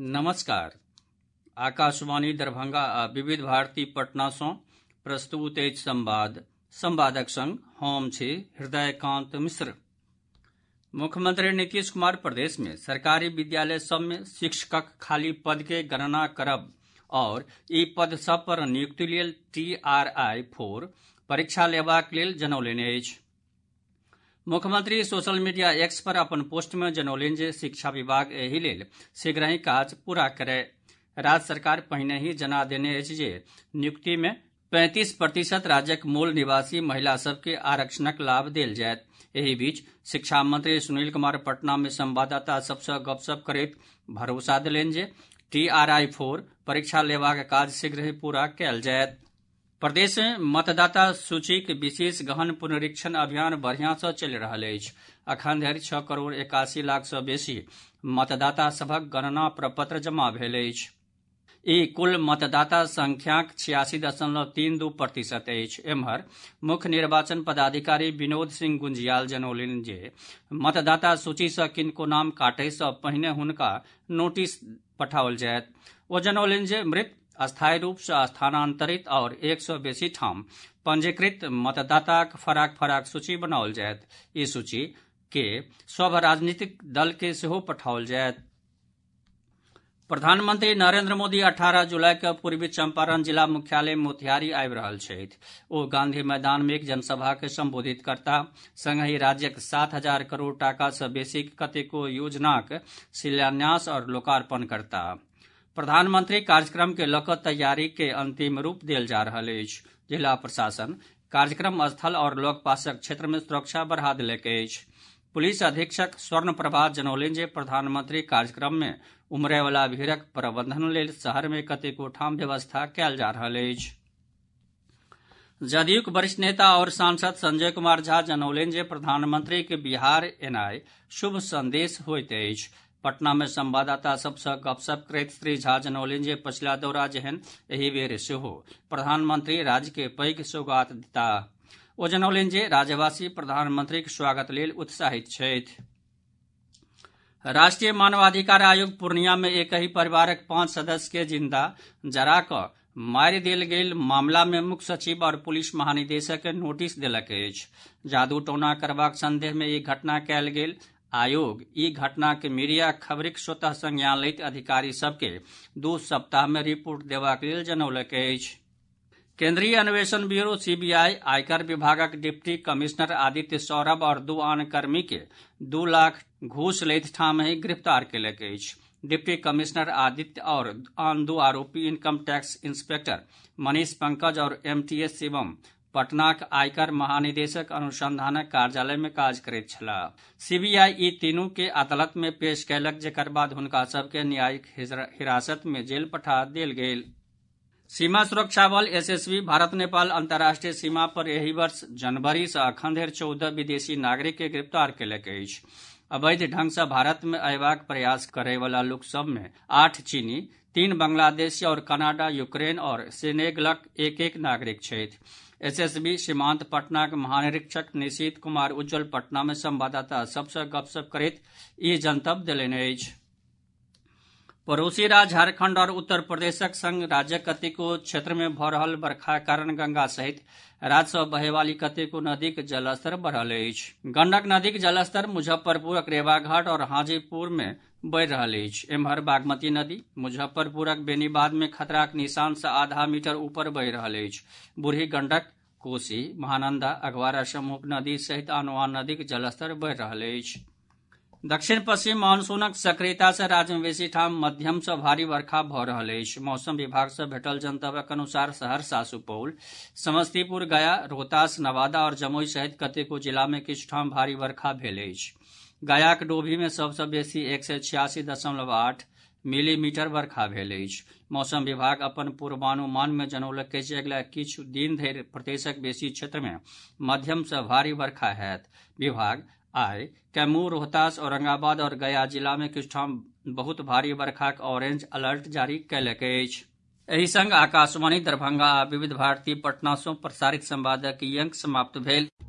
नमस्कार। आकाशवाणी दरभंगा आ विविध भारती पटना सँ प्रस्तुत अछि संवादक संग हम छी हृदयकांत मिश्र। मुख्यमंत्री नीतीश कुमार प्रदेश में सरकारी विद्यालय सभ में शिक्षकक खाली पद के गणना करब और ई पद सभ पर नियुक्ति लेल TRI-4 परीक्षा लेबाक लेल जनौलनि अछि। मुख्यमंत्री सोशल मीडिया एक्स पर अपन पोस्ट में जनौलनि जे शिक्षा विभाग एहि लेल शीघ्र ही काज पूरा करय। राज्य सरकार पहिने ही जना देने अछि जे नियुक्ति में 35% राज्यक मूल निवासी महिला सभ के आरक्षणक लाभ देल जायत। एहि बीच शिक्षा मंत्री सुनील कुमार पटना में संवाददाता सभ सँ गपशप करैत भरोसा देलनि जे TRI-4 परीक्षा लेबाक काज शीघ्र ही पूरा कयल जायत। प्रदेश में मतदाता सूचीक विशेष गहन पुनरीक्षण अभियान बढ़िया सँ चलि रहल अछि। अखन धरि 6 करोड़ 81 लाख सँ बेसी मतदाता सभक गणना प्रपत्र जमा भेल अछि। ई कुल मतदाता संख्याक 86.32% अछि। एम्हर मुख्य निर्वाचन पदाधिकारी विनोद सिंह गुंजियाल जनौलनि जे मतदाता सूची सँ किनको नाम काटय सँ पहिने हुनका नोटिस पठाओल जायत। ओ जनौलनि जे मृत अस्थायी रूप सँ स्थानांतरित और 100 सँ बेसी ठाम पंजीकृत मतदाताक फराक फराक सूची बनाओल जायत। ई सूची के सभ राजनीतिक दल के सेहो पठाओल जायत। प्रधानमंत्री नरेंद्र मोदी 18 जुलाई के पूर्वी चंपारण जिला मुख्यालय मोतिहारी आबि रहल छथि। ओ गांधी मैदान में एक जनसभा के संबोधित करताह। संगहि राज्यक 7,000 करोड़ टाका सँ बेसी कतेको योजनाक शिलान्यास और लोकार्पण करताह। प्रधानमंत्री कार्यक्रम के लऽ कऽ तैयारी के अंतिम रूप देल जा रहल अछि। जिला प्रशासन कार्यक्रम स्थल और लगपासक क्षेत्र में सुरक्षा बढ़ा देलक अछि। पुलिस अधीक्षक स्वर्ण प्रभा जनौलनि जे प्रधानमंत्री कार्यक्रम में उमड़य वला भीड़क प्रबंधन लेल शहर में कतेको ठाम व्यवस्था कयल जा रहल अछि। जदयूक वरिष्ठ नेता और सांसद संजय कुमार झा जनौलनि जे प्रधानमंत्री के बिहार एनाय शुभ संदेश होइत अछि। पटना में संवाददाता सभ सँ गपशप करैत श्री झा जनौलनि जे पछिला दौरा जेहन एहि बेर सेहो प्रधानमंत्री राज्य के पैघ सौगात देताह। ओ जनौलनि जे राज्यवासी प्रधानमंत्रीक स्वागत लेल उत्साहित छथि। राष्ट्रीय मानवाधिकार आयोग पूर्णिया में एक ही परिवारक 5 सदस्य के जिंदा जरा कऽ मारि देल गेल मामला में मुख्य सचिव और पुलिस महानिदेशक के नोटिस देलक अछि। जादू टोना करबाक संदेह में ई घटना कयल गेल। आयोग ई घटना के मीडिया खबरिक स्वतः संज्ञान लैत अधिकारी सभ के 2 सप्ताह में रिपोर्ट देबाक लेल जनौलक अछि। केंद्रीय अन्वेषण ब्यूरो CBI आयकर विभागक डिप्टी कमिश्नर आदित्य सौरभ और 2 आन कर्मी के 2 लाख घूस लैत ठाम ही गिरफ्तार केलक अछि। डिप्टी कमिश्नर आदित्य और आन 2 आरोपी income tax inspector Manish Pankaj और MTS शिवम पटनाक आयकर महानिदेशक अनुसंधानक कार्यालय में काज करैत छलाह। CBI ई तीनू के अदालत में पेश कयलक, जेकर बाद हुनका सभ के न्यायिक हिरासत में जेल पठा देल गेल। सीमा सुरक्षा बल SSB भारत नेपाल अंतर्राष्ट्रीय सीमा पर एहि वर्ष जनवरी सँ अखन धरि 14 विदेशी नागरिक के गिरफ्तार केलक अछि। अवैध ढंग सँ भारत में अयबाक प्रयास करय वाला लोक सभ में 8 चीनी, 3 बांग्लादेशी और कनाडा, यूक्रेन और सेनेगलक 1-1 नागरिक छथि। SSB सीमांत पटनाक महानिरीक्षक निशीत कुमार उज्जवल पटना में संवाददाता सभ सँ गपशप करैत ई जनतब देलनि अछि। पड़ोसी राज्य झारखंड और उत्तर प्रदेशक संग राज्यक कतेको क्षेत्र में भऽ रहल बरखाक कारण गंगा सहित राज्य सँ बहय वाली कतेको नदीक जलस्तर बढ़ल अछि। गंडक नदीक जलस्तर मुजफ्फरपुरक रेवाघाट और हाजीपुर में बढ़ि रहल अछि। एम्हर बागमती नदी मुजफ्फरपुरक बेनीबाद में खतराक निशान सँ आधा मीटर ऊपर बहि रहल अछि। बूढ़ी गंडक, कोसी, महानंदा, अधवारा समूह नदी सहित आनो आन नदीक जलस्तर बढ़ि रहल अछि। दक्षिण पश्चिम मानसूनक सक्रियता सँ राज्य में बेसी ठाम मध्यम सँ भारी वर्षा भऽ रहल अछि। मौसम विभाग सँ भेटल जनतबक अनुसार सहरसा, सुपौल, समस्तीपुर, गया, रोहतास, नवादा और जमुई सहित कतेको जिला में किछु ठाम भारी वर्षा भेल अछि। गयाक डोभी में सभ सँ बेसी 186.8 मिलीमीटर वर्षा भेल अछि। मौसम विभाग अपन पूर्वानुमान में जनौलक अछि जे अगिला किछु दिन धरि प्रदेशक बेसी क्षेत्र में मध्यम सँ भारी वर्षा होयत। विभाग आइ कैमूर, रोहतास, औरंगाबाद और गया जिला में किछु ठाम बहुत भारी वर्षाक ऑरेंज अलर्ट जारी कयलक अछि। एहि संग आकाशवाणी दरभंगा आ विविध भारती पटना सँ प्रसारित संवादक ई अंक समाप्त भेल।